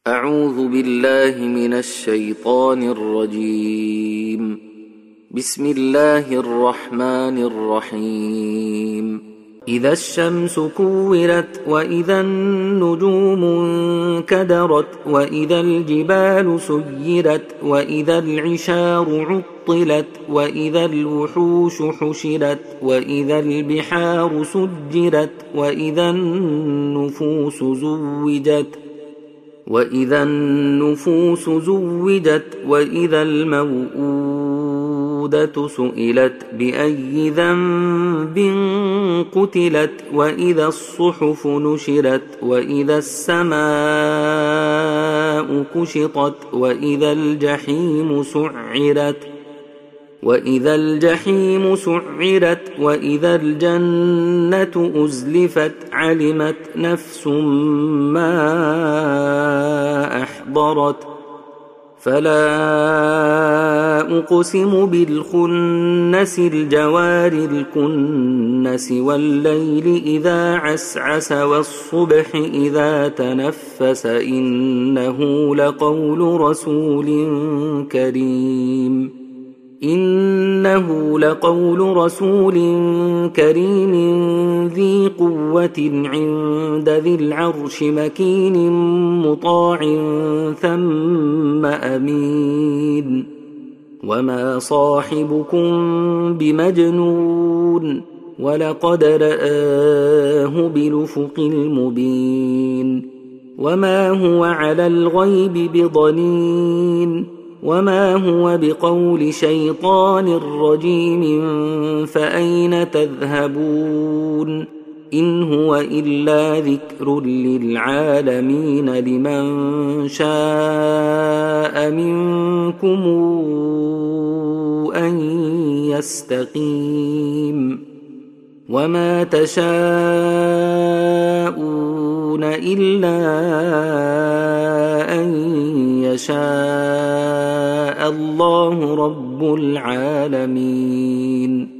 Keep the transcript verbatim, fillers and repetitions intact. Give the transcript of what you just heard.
أعوذ بالله من الشيطان الرجيم. بسم الله الرحمن الرحيم. إذا الشمس كورت وإذا النجوم انكدرت وإذا الجبال سيرت وإذا العشار عطلت وإذا الوحوش حشرت وإذا البحار سجرت وإذا النفوس زوجت وإذا النفوس زوجت وإذا الموءودة سئلت بأي ذنب قتلت وإذا الصحف نشرت وإذا السماء كشطت وإذا الجحيم سعرت وإذا الجحيم سعرت وإذا الجنة أزلفت علمت نفس ما أحضرت فلا أقسم بالخنس الجوار الكنس والليل إذا عسعس والصبح إذا تنفس إنه لقول رسول كريم إنه لقول رسول كريم ذي قوة عند ذي العرش مكين مطاع ثم أمين وما صاحبكم بمجنون ولقد رآه بالأفق المبين وما هو على الغيب بضنين وما هو بقول شيطان رجيم فأين تذهبون إن هو إلا ذكر للعالمين لمن شاء منكم أن يستقيم وما تشاءون إلا أن يشاء الله رب العالمين.